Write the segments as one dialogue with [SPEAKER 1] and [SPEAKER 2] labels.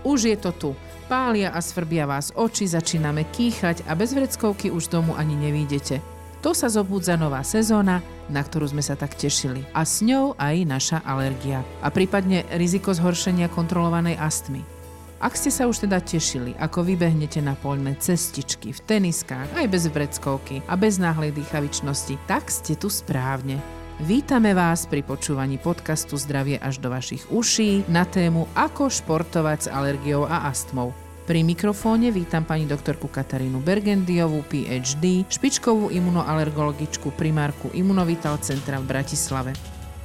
[SPEAKER 1] Už je to tu. Pália a svrbia vás oči, začíname kýchať a bez vreckovky už domu ani nevídete. To sa zobúdza nová sezóna, na ktorú sme sa tak tešili. A s ňou aj naša alergia. A prípadne riziko zhoršenia kontrolovanej astmy. Ak ste sa už teda tešili, ako vybehnete na poľné cestičky, v teniskách, aj bez vreckovky a bez náhlej dýchavičnosti, tak ste tu správne. Vítame vás pri počúvaní podcastu Zdravie až do vašich uší na tému Ako športovať s alergiou a astmou. Pri mikrofóne vítam pani doktorku Katarínu Bergendiovú, PhD, špičkovú imunoalergologičku primárku Imunovital centra v Bratislave.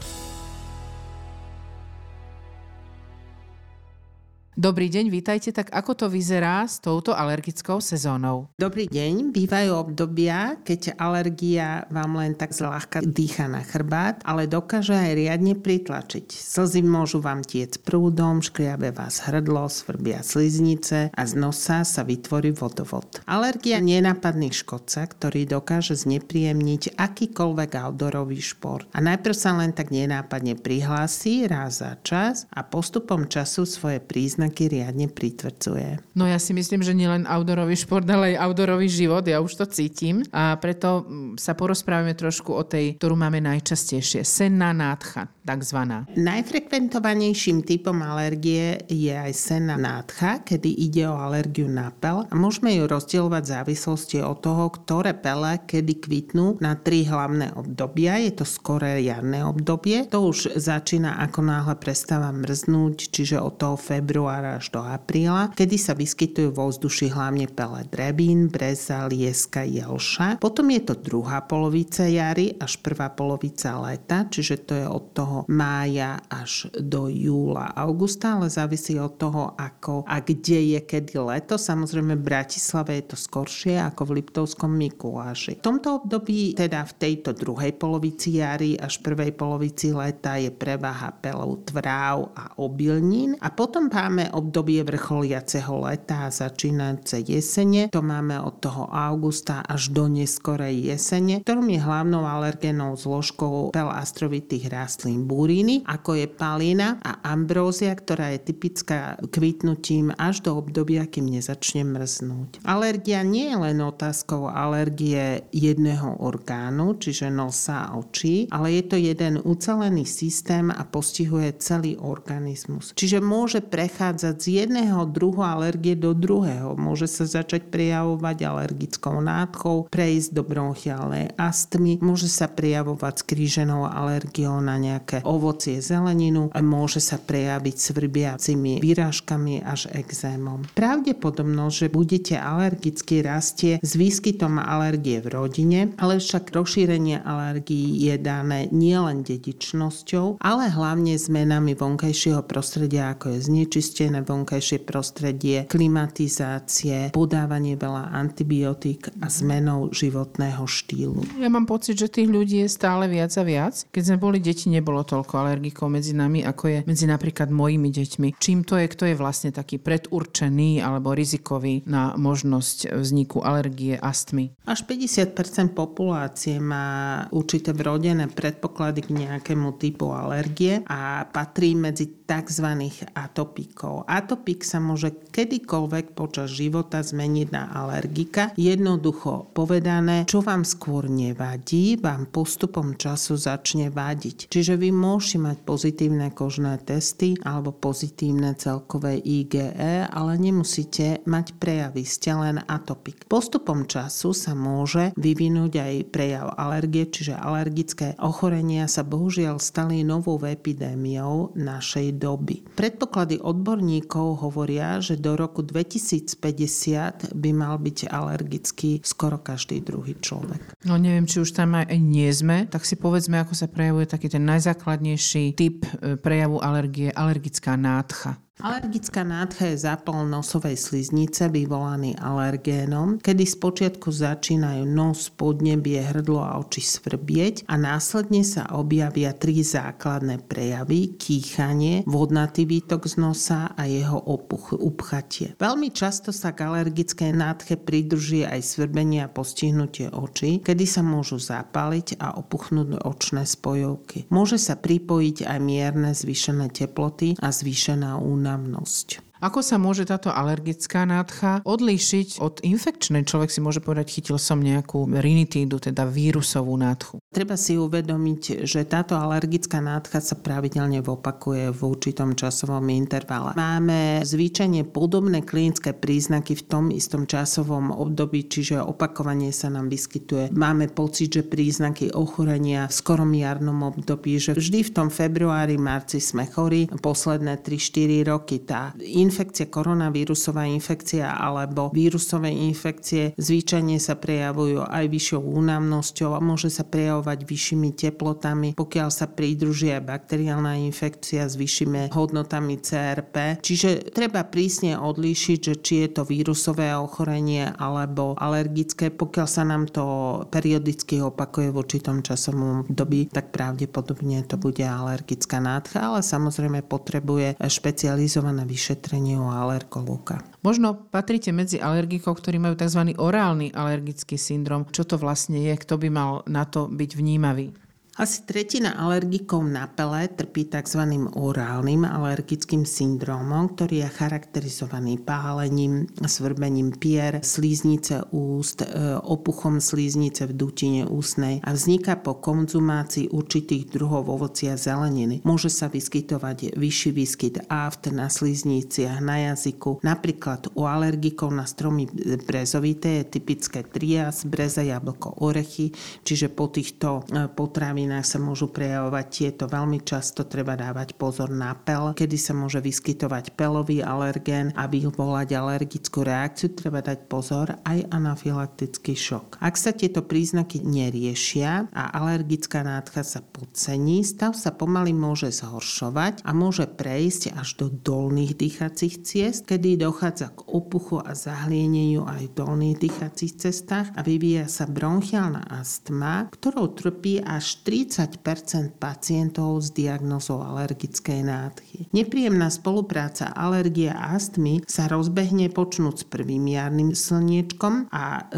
[SPEAKER 1] Dobrý deň, vítajte. Tak ako to vyzerá s touto alergickou sezónou?
[SPEAKER 2] Dobrý deň, bývajú obdobia, keď alergia vám len tak zľahka dýcha na chrbát, ale dokáže aj riadne pritlačiť. Slzy môžu vám tiec prúdom, škriabe vás hrdlo, svrbia sliznice a z nosa sa vytvorí vodovod. Alergia je nenápadný škodca, ktorý dokáže znepríjemniť akýkoľvek outdoorový šport. A najprv sa len tak nenápadne prihlási raz za čas a postupom času svoje príznaky riadne pritvrdzuje.
[SPEAKER 1] No ja si myslím, že nielen outdoorový šport, ale aj outdoorový život, ja už to cítim a preto sa porozprávame trošku o tej, ktorú máme najčastejšie. Senná nádcha, takzvaná.
[SPEAKER 2] Najfrekventovanejším typom alergie je aj senná nádcha, kedy ide o alergiu na peľ a môžeme ju rozdielovať v závislosti od toho, ktoré pele kedy kvitnú na 3 hlavné obdobia. Je to skoré jarné obdobie. To už začína ako náhle prestáva mrznúť, čiže od toho februára až do apríla, kedy sa vyskytujú vo vzduši hlavne pele drebín, breza, lieska, jelša. Potom je to druhá polovica jary až prvá polovica leta, čiže to je od toho mája až do júla, augusta, ale závisí od toho, ako a kde je kedy leto. Samozrejme v Bratislave je to skoršie ako v Liptovskom Mikuláši. V tomto období, teda v tejto druhej polovici jary až prvej polovici leta je prevaha pelov tráv a obilnín a potom máme obdobie vrcholiaceho leta a začínajúce jesene. To máme od toho augusta až do neskorej jesene, ktorom je hlavnou alergénou zložkou pelastrovitých rastlín búriny, ako je palina a ambrózia, ktorá je typická kvitnutím až do obdobia, kým nezačne mrznúť. Alergia nie je len otázkou alergie jedného orgánu, čiže nosa a očí, ale je to jeden ucelený systém a postihuje celý organizmus. Čiže môže prechádzať z jedného druhu alergie do druhého. Môže sa začať prejavovať alergickou nádchou, prejsť do bronchiálnej astmy, môže sa prejavovať skríženou alergiou na nejaké ovocie, zeleninu a môže sa prejaviť svrbiacimi výražkami až ekzémom. Pravdepodobnosť, že budete alergicky rastie s výskytom alergie v rodine, ale však rozšírenie alergií je dané nielen dedičnosťou, ale hlavne zmenami vonkajšieho prostredia, ako je znečistené vonkajšie prostredie, klimatizácie, podávanie veľa antibiotík a zmenou životného štýlu.
[SPEAKER 1] Ja mám pocit, že tých ľudí je stále viac a viac. Keď sme boli deti, nebolo toľko alergikov medzi nami, ako je medzi napríklad mojimi deťmi. Čím to je, kto je vlastne taký predurčený alebo rizikový na možnosť vzniku alergie, astmy?
[SPEAKER 2] Až 50% populácie má určité vrodené predpoklady k nejakému typu alergie a patrí medzi tzv. Atopikov. Atopik sa môže kedykoľvek počas života zmeniť na alergika. Jednoducho povedané, čo vám skôr nevadí, vám postupom času začne vadiť. Čiže vy môžete mať pozitívne kožné testy alebo pozitívne celkové IgE, ale nemusíte mať prejavy, ste len atopik. Postupom času sa môže vyvinúť aj prejav alergie, čiže alergické ochorenia sa bohužiaľ stali novou epidémiou našej doby. Predpoklady odborníkov hovoria, že do roku 2050 by mal byť alergický skoro každý druhý človek.
[SPEAKER 1] No neviem, či už tam aj nie sme, tak si povedzme, ako sa prejavuje taký ten najzákladnejší typ prejavu alergie, alergická nádcha.
[SPEAKER 2] Alergická nádcha je zápal nosovej sliznice vyvolaný alergénom, kedy spočiatku začínajú nos, podnebie, hrdlo a oči svrbieť a následne sa objavia 3 základné prejavy: kýchanie, vodnatý výtok z nosa a jeho upchatie. Veľmi často sa k alergickej nádche pridruží aj svrbenie a postihnutie očí, kedy sa môžu zapáliť a opuchnúť očné spojovky. Môže sa pripojiť aj mierne zvýšené teploty a zvýšená únavnosť.
[SPEAKER 1] Ako sa môže táto alergická nádcha odlíšiť od infekčnej? Človek si môže povedať, chytil som nejakú rinitídu, teda vírusovú nádchu.
[SPEAKER 2] Treba si uvedomiť, že táto alergická nádcha sa pravidelne opakuje v určitom časovom intervale. Máme zvyčajne podobné klinické príznaky v tom istom časovom období, čiže opakovanie sa nám vyskytuje. Máme pocit, že príznaky ochorenia v skorom jarnom období, že vždy v tom februári, marci sme chorí. Posledné 3-4 roky tá infekcia, koronavírusová infekcia alebo vírusové infekcie zvyčajne sa prejavujú aj vyššou únavnosťou a môže sa prejavovať vyššími teplotami. Pokiaľ sa pridruží aj bakteriálna infekcia s vyššími hodnotami CRP. Čiže treba prísne odlíšiť, že či je to vírusové ochorenie alebo alergické. Pokiaľ sa nám to periodicky opakuje v určitom časovom období, tak pravdepodobne to bude alergická nádcha, ale samozrejme potrebuje špecializované vyšetrenie u alergológa.
[SPEAKER 1] Možno patríte medzi alergikov, ktorí majú tzv. Orálny alergický syndrom. Čo to vlastne je? Kto by mal na to byť vnímavý?
[SPEAKER 2] Asi tretina alergikov na pele trpí tzv. Orálnym alergickým syndrómom, ktorý je charakterizovaný pálením, svrbením pier, slíznice úst, opuchom slíznice v dutine ústnej a vzniká po konzumácii určitých druhov ovocia a zeleniny. Môže sa vyskytovať vyšší výskyt aft na slízniciach, na jazyku. Napríklad u alergikov na stromy brezovité je typické trias, breza, jablko, orechy, čiže po týchto potravinách sa môžu prejavovať tieto. Veľmi často treba dávať pozor na pel, kedy sa môže vyskytovať pelový alergén a vyvolať alergickú reakciu. Treba dať pozor aj anafylaktický šok. Ak sa tieto príznaky neriešia a alergická nádcha sa podcení, stav sa pomaly môže zhoršovať a môže prejsť až do dolných dýchacích ciest, kedy dochádza k opuchu a zahlieneniu aj v dolných dýchacích cestách a vyvíja sa bronchiálna astma, ktorou trpí až 30% pacientov s diagnózou alergickej nádchy. Nepríjemná spolupráca alergie a astmy sa rozbehne počnúť s prvým jarným slniečkom a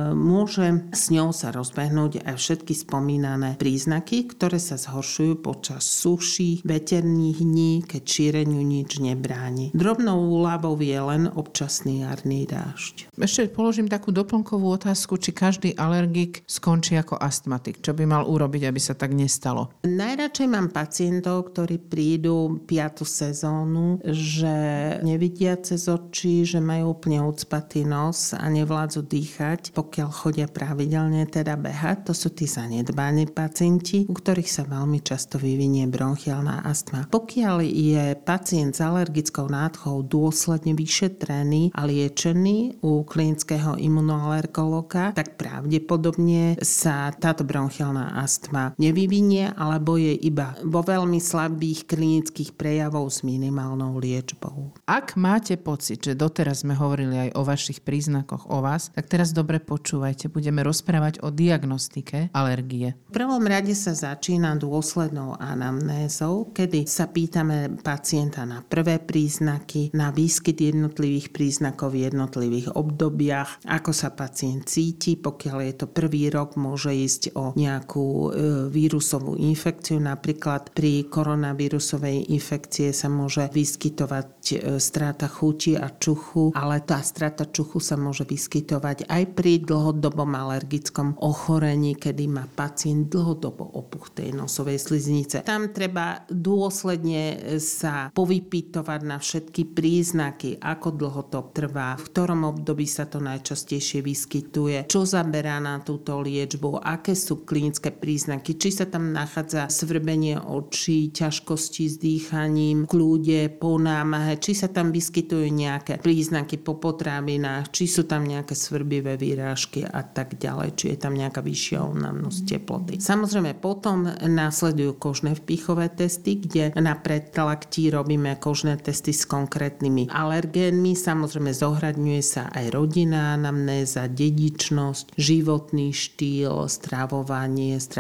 [SPEAKER 2] môže s ňou sa rozbehnúť aj všetky spomínané príznaky, ktoré sa zhoršujú počas suší, veterných dní, keď šíreniu nič nebráni. Drobnou úľavou je len občasný jarný dážď.
[SPEAKER 1] Ešte položím takú doplnkovú otázku, či každý alergik skončí ako astmatik. Čo by mal urobiť, aby sa tak nestalo?
[SPEAKER 2] Najradšej mám pacientov, ktorí prídu 5. sezónu, že nevidia cez oči, že majú úplne ucpatý nos a nevládzu dýchať, pokiaľ chodia pravidelne teda behať. To sú tí zanedbaní pacienti, u ktorých sa veľmi často vyvinie bronchiálna astma. Pokiaľ je pacient s alergickou nádchou dôsledne vyšetrený a liečený u klinického imunoalergologa, tak pravdepodobne sa táto bronchiálna astma nevyvinie alebo je iba vo veľmi slabých klinických prejavov s minimálnou liečbou.
[SPEAKER 1] Ak máte pocit, že doteraz sme hovorili aj o vašich príznakoch o vás, tak teraz dobre počúvajte. Budeme rozprávať o diagnostike alergie.
[SPEAKER 2] V prvom rade sa začína dôslednou anamnézou, kedy sa pýtame pacienta na prvé príznaky, na výskyt jednotlivých príznakov v jednotlivých obdobiach, ako sa pacient cíti. Pokiaľ je to prvý rok, môže ísť o nejakú vírusovú infekciu. Napríklad pri koronavírusovej infekcie sa môže vyskytovať strata chuti a čuchu, ale tá strata čuchu sa môže vyskytovať aj pri dlhodobom alergickom ochorení, kedy má pacient dlhodobo opuch tej nosovej sliznice. Tam treba dôsledne sa povypytovať na všetky príznaky, ako dlho to trvá, v ktorom období sa to najčastejšie vyskytuje, čo zaberá na túto liečbu, aké sú klinické príznaky, či sa tam nachádza svrbenie očí, ťažkosti s dýchaním, kľude, po námahe, či sa tam vyskytujú nejaké príznaky po potravinách, či sú tam nejaké svrbivé výrážky a tak ďalej, či je tam nejaká vyššia únavnosť teploty. Samozrejme potom následujú kožné vpýchové testy, kde na predlaktí robíme kožné testy s konkrétnymi alergénmi. Samozrejme zohľadňuje sa aj rodinná anamnéza, dedičnosť, životný štýl, stravovanie, stravovací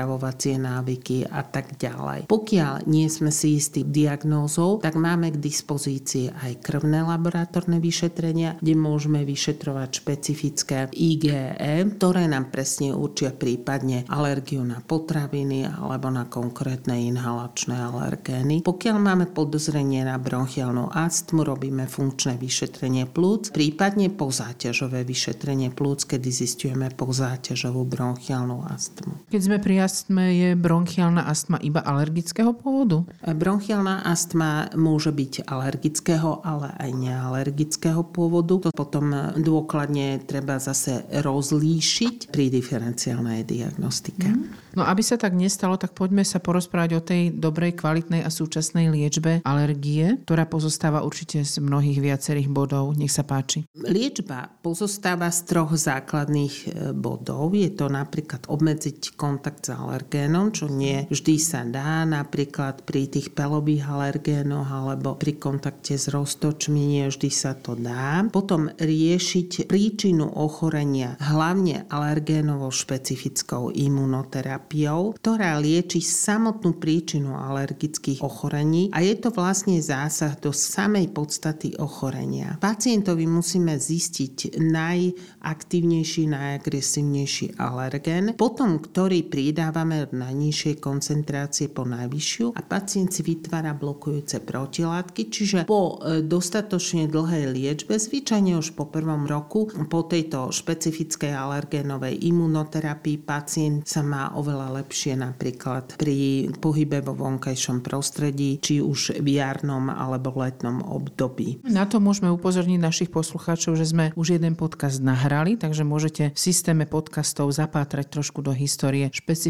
[SPEAKER 2] spávacie návyky a tak ďalej. Pokiaľ nie sme si istí diagnózou, tak máme k dispozícii aj krvné laboratórne vyšetrenia, kde môžeme vyšetrovať špecifické IgE, ktoré nám presne určia prípadne alergiu na potraviny alebo na konkrétne inhalačné alergény. Pokiaľ máme podozrenie na bronchiálnu astmu, robíme funkčné vyšetrenie plúc, prípadne pozáťažové vyšetrenie plúc, kedy zisťujeme pozáťažovú bronchiálnu astmu.
[SPEAKER 1] Keď sme pri astme, je bronchiálna astma iba alergického pôvodu?
[SPEAKER 2] Bronchiálna astma môže byť alergického, ale aj nealergického pôvodu. To potom dôkladne treba zase rozlíšiť pri diferenciálnej diagnostike.
[SPEAKER 1] No aby sa tak nestalo, tak poďme sa porozprávať o tej dobrej, kvalitnej a súčasnej liečbe alergie, ktorá pozostáva určite z mnohých viacerých bodov. Nech sa páči.
[SPEAKER 2] Liečba pozostáva z 3 základných bodov. Je to napríklad obmedziť kontakt s alergénom, čo nie vždy sa dá, napríklad pri tých pelových alergénoch alebo pri kontakte s roztočmi nie vždy sa to dá. Potom riešiť príčinu ochorenia, hlavne alergénovo špecifickou imunoterapiou, ktorá lieči samotnú príčinu alergických ochorení a je to vlastne zásah do samej podstaty ochorenia. Pacientovi musíme zistiť najaktívnejší, najagresívnejší alergén, potom ktorý pridávame od najnižšej koncentrácie po najvyššiu a pacient si vytvára blokujúce protilátky, čiže po dostatočne dlhej liečbe, zvyčajne už po 1. roku, po tejto špecifickej alergénovej imunoterapii pacient sa má oveľa lepšie napríklad pri pohybe vo vonkajšom prostredí, či už v jarnom alebo letnom období.
[SPEAKER 1] Na to môžeme upozorniť našich poslucháčov, že sme už jeden podcast nahrali, takže môžete v systéme podcastov zapátrať trošku do histórie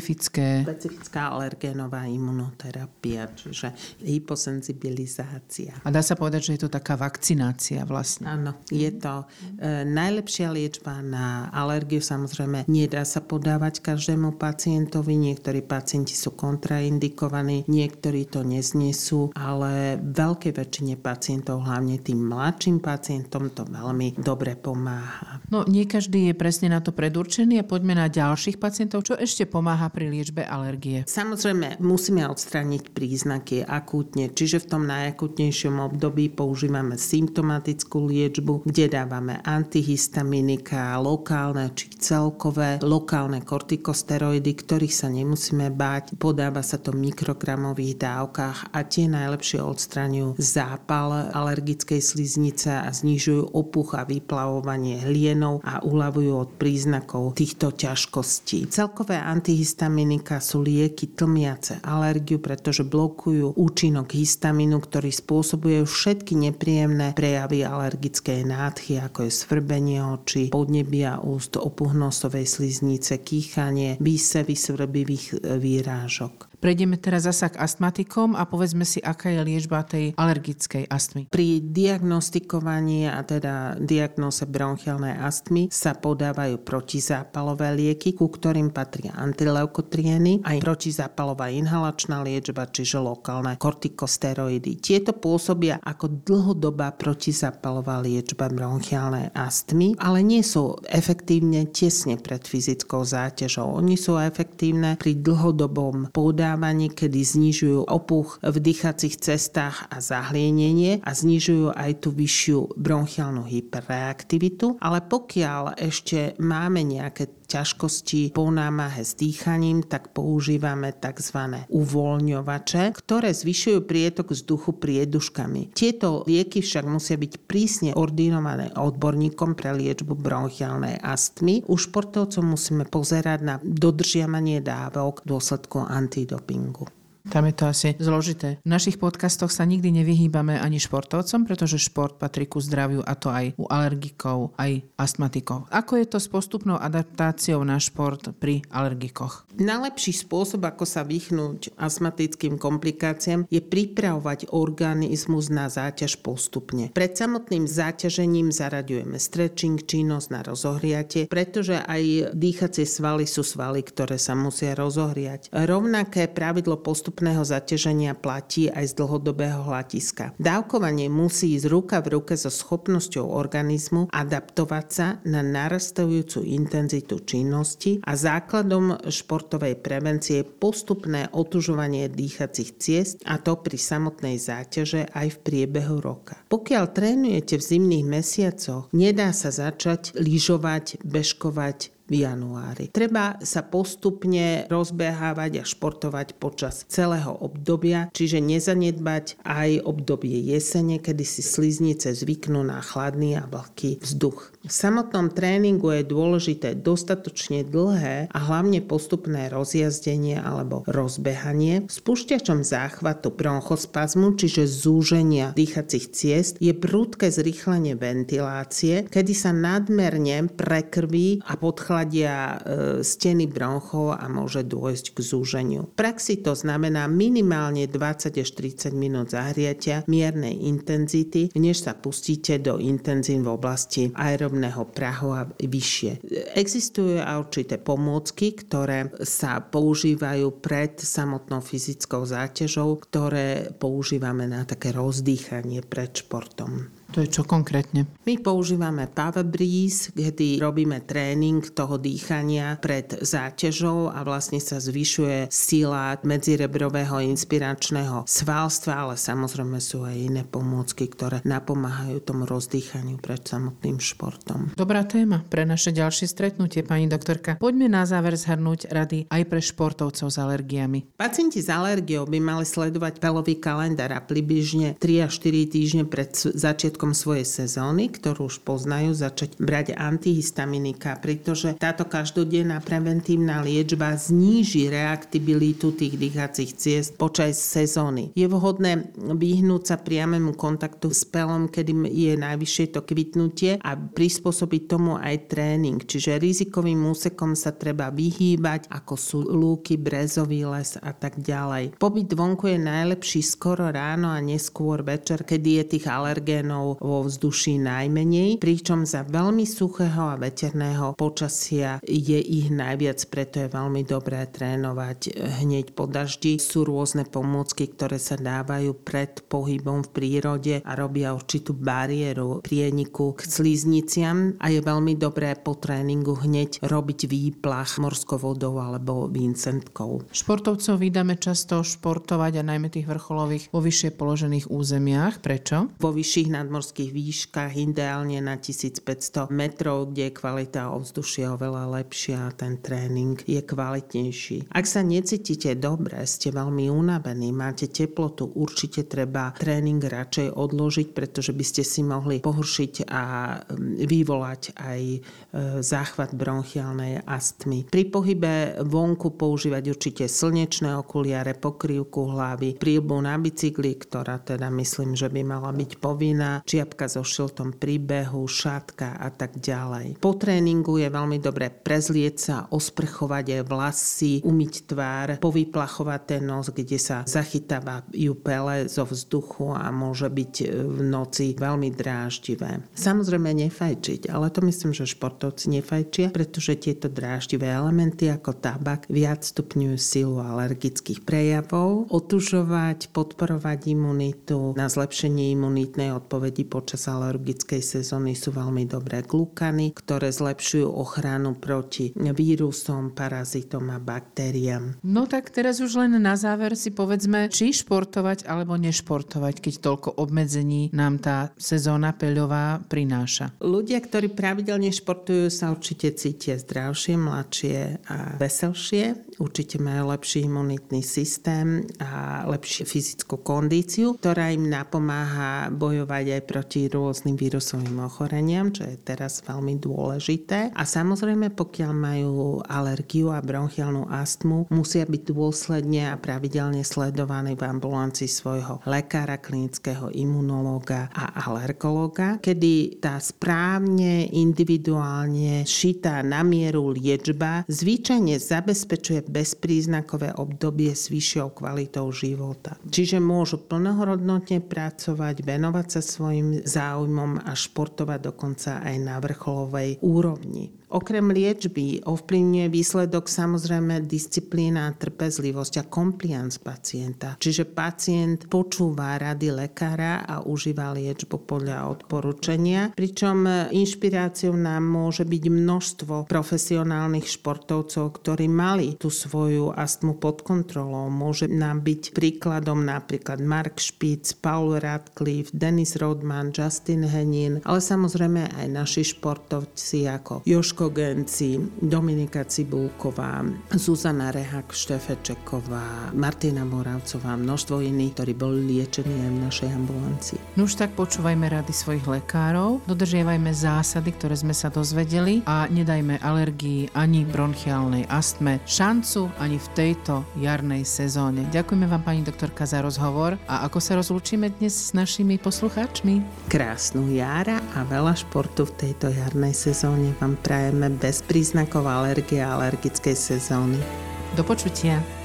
[SPEAKER 1] špecifická alergénová imunoterapia, čiže hyposenzibilizácia. A dá sa povedať, že je to taká vakcinácia vlastne.
[SPEAKER 2] Áno, je to najlepšia liečba na alergiu. Samozrejme, nedá sa podávať každému pacientovi. Niektorí pacienti sú kontraindikovaní, niektorí to neznesú, ale veľkej väčšine pacientov, hlavne tým mladším pacientom, to veľmi dobre pomáha.
[SPEAKER 1] No, nie každý je presne na to predurčený a poďme na ďalších pacientov. Čo ešte pomáha pri liečbe alergie?
[SPEAKER 2] Samozrejme, musíme odstrániť príznaky akútne, čiže v tom najakútnejšom období používame symptomatickú liečbu, kde dávame antihistaminika, lokálne či celkové, lokálne kortikosteroidy, ktorých sa nemusíme báť. Podáva sa to v mikrogramových dávkach a tie najlepšie odstraňujú zápal alergickej sliznice a znižujú opuch a vyplavovanie hlienov a uľavujú od príznakov týchto ťažkostí. Celkové antihistaminika sú lieky tlmiace alergiu, pretože blokujú účinok histamínu, ktorý spôsobuje všetky nepríjemné prejavy alergickej nádchy, ako je svrbenie očí, podnebia úst, opuch nosovej sliznice, kýchanie, výsevy svrbivých výrážok.
[SPEAKER 1] Prejdeme teraz zasa k astmatikom a povedzme si, aká je liečba tej alergickej astmy.
[SPEAKER 2] Pri diagnostikovaní a teda diagnóze bronchiálnej astmy sa podávajú protizápalové lieky, ku ktorým patria antileukotrieny, aj protizápalová inhalačná liečba, čiže lokálne kortikosteroidy. Tieto pôsobia ako dlhodobá protizápalová liečba bronchiálnej astmy, ale nie sú efektívne tesne pred fyzickou záťažou. Oni sú efektívne pri dlhodobom podávaní, kedy znižujú opuch v dýchacích cestách a zahlienenie a znižujú aj tú vyššiu bronchiálnu hyperreaktivitu. Ale pokiaľ ešte máme nejaké ťažkosti po námahe s dýchaním, tak používame tzv. Uvoľňovače, ktoré zvyšujú prietok vzduchu prieduškami. Tieto lieky však musia byť prísne ordinované odborníkom pre liečbu bronchiálnej astmy. U športovcov musíme pozerať na dodržiavanie dávok v dôsledku antidopingu.
[SPEAKER 1] Tam je to asi zložité. V našich podcastoch sa nikdy nevyhýbame ani športovcom, pretože šport patrí ku zdraviu, a to aj u alergikov, aj astmatikov. Ako je to s postupnou adaptáciou na šport pri alergikoch?
[SPEAKER 2] Najlepší spôsob, ako sa vyhnúť astmatickým komplikáciám, je pripravovať organizmus na záťaž postupne. Pred samotným záťažením zaraďujeme stretching, činnosť na rozohriatie, pretože aj dýchacie svaly sú svaly, ktoré sa musia rozohriať. Rovnaké pravidlo postupu postupného zaťaženia platí aj z dlhodobého hľadiska. Dávkovanie musí ísť ruka v ruke so schopnosťou organizmu adaptovať sa na narastajúcu intenzitu činnosti a základom športovej prevencie je postupné otužovanie dýchacích ciest, a to pri samotnej záťaže aj v priebehu roka. Pokiaľ trénujete v zimných mesiacoch, nedá sa začať lyžovať, bežkovať v januári. Treba sa postupne rozbehávať a športovať počas celého obdobia, čiže nezanedbať aj obdobie jesene, kedy si sliznice zvyknú na chladný a vlhký vzduch. V samotnom tréningu je dôležité dostatočne dlhé a hlavne postupné rozjazdenie alebo rozbehanie. Spúšťačom záchvatu bronchospazmu, čiže zúženia dýchacích ciest, je prudké zrýchlenie ventilácie, kedy sa nadmerne prekrví a podchladia steny bronchov a môže dôjsť k zúženiu. V praxi to znamená minimálne 20 až 30 minút zahriatia miernej intenzity, než sa pustíte do intenzív v oblasti aerobného prahu a vyššie. Existujú aj určité pomôcky, ktoré sa používajú pred samotnou fyzickou záťažou, ktoré používame na také rozdýchanie pred športom.
[SPEAKER 1] To je čo konkrétne?
[SPEAKER 2] My používame Power Breeze, kedy robíme tréning toho dýchania pred záťažou a vlastne sa zvyšuje sila medzirebrového inspiračného svalstva, ale samozrejme sú aj iné pomôcky, ktoré napomáhajú tomu rozdýchaniu pred samotným športom.
[SPEAKER 1] Dobrá téma pre naše ďalšie stretnutie, pani doktorka. Poďme na záver zhrnúť rady aj pre športovcov s alergiami.
[SPEAKER 2] Pacienti s alergiou by mali sledovať pelový kalendár a približne 3 až 4 týždne pred začiatkom svojej sezóny, ktorú už poznajú, začať brať antihistaminika, pretože táto každodenná preventívna liečba zníži reaktibilitu tých dýchacích ciest počas sezóny. Je vhodné vyhnúť sa priamému kontaktu s pelom, kedy je najvyššie to kvitnutie, a prispôsobiť tomu aj tréning. Čiže rizikovým úsekom sa treba vyhýbať, ako sú lúky, brezový les a tak ďalej. Pobyt vonku je najlepší skoro ráno a neskôr večer, kedy je tých alergénov vo vzduší najmenej, pričom za veľmi suchého a veterného počasia je ich najviac, preto je veľmi dobré trénovať hneď po daždi. Sú rôzne pomôcky, ktoré sa dávajú pred pohybom v prírode a robia určitú bariéru prieniku k slizniciam a je veľmi dobré po tréningu hneď robiť výplach morskou vodou alebo vincentkou.
[SPEAKER 1] Športovcov vydáme často športovať, a najmä tých vrcholových, vo vyššie položených územiach. Prečo?
[SPEAKER 2] Vo vyšších nadmorských výškach, ideálne na 1500 metrov, kde je kvalita ovzdušia oveľa lepšia a ten tréning je kvalitnejší. Ak sa necítite dobre, ste veľmi unavení, máte teplotu, určite treba tréning radšej odložiť, pretože by ste si mohli pohoršiť a vyvolať aj záchvat bronchiálnej astmy. Pri pohybe vonku používať určite slnečné okuliare, pokrývku hlavy, príľbu na bicykli, ktorá teda myslím, že by mala byť povinná, čiapka so šiltom pri behu, šatka a tak ďalej. Po tréningu je veľmi dobré prezlieť sa, osprchovať aj vlasy, umyť tvár, povyplachovať ten nos, kde sa zachytávajú pele zo vzduchu a môže byť v noci veľmi dráždivé. Samozrejme nefajčiť, ale to myslím, že športovci nefajčia, pretože tieto dráždivé elementy ako tabak viac stupňujú silu alergických prejavov. Otužovať, podporovať imunitu, na zlepšenie imunitnej odpovedi počas alergickej sezóny sú veľmi dobré glukany, ktoré zlepšujú ochranu proti vírusom, parazitom a baktériám.
[SPEAKER 1] No tak teraz už len na záver si povedzme, či športovať alebo nešportovať, keď toľko obmedzení nám tá sezóna peľová prináša.
[SPEAKER 2] Ľudia, ktorí pravidelne športujú, sa určite cítia zdravšie, mladšie a veselšie. Určite majú lepší imunitný systém a lepšiu fyzickú kondíciu, ktorá im napomáha bojovať aj proti rôznym vírusovým ochoreniam, čo je teraz veľmi dôležité. A samozrejme, pokiaľ majú alergiu a bronchiálnu astmu, musia byť dôsledne a pravidelne sledovaní v ambulancii svojho lekára, klinického imunológa a alergológa, kedy tá správne, individuálne šitá na mieru liečba zvyčajne zabezpečuje bezpríznakové obdobie s vyššou kvalitou života. Čiže môžu plnohodnotne pracovať, venovať sa svojim záujmom a športovať dokonca aj na vrcholovej úrovni. Okrem liečby ovplyvňuje výsledok samozrejme disciplína, trpezlivosť a compliance pacienta. Čiže pacient počúva rady lekára a užíva liečbu podľa odporúčania, pričom inšpiráciou nám môže byť množstvo profesionálnych športovcov, ktorí mali tú svoju astmu pod kontrolou. Môže nám byť príkladom napríklad Mark Spitz, Paul Radcliffe, Dennis Rodman, Justin Henin, ale samozrejme aj naši športovci ako Jožko Genci, Dominika Cibulková, Zuzana Rehak-Štefečeková, Martina Moravcová, množstvo iných, ktorí boli liečení aj v našej ambulancii.
[SPEAKER 1] No už tak počúvajme rady svojich lekárov, dodržiavajme zásady, ktoré sme sa dozvedeli a nedajme alergii ani bronchiálnej astme šancu ani v tejto jarnej sezóne. Ďakujeme vám, pani doktorka, za rozhovor a ako sa rozlúčime dnes s našimi poslucháčmi?
[SPEAKER 2] Krásnu jar a veľa športu v tejto jarnej sezóne vám prajeme bez príznakov alergie a alergickej sezóny.
[SPEAKER 1] Do počutia.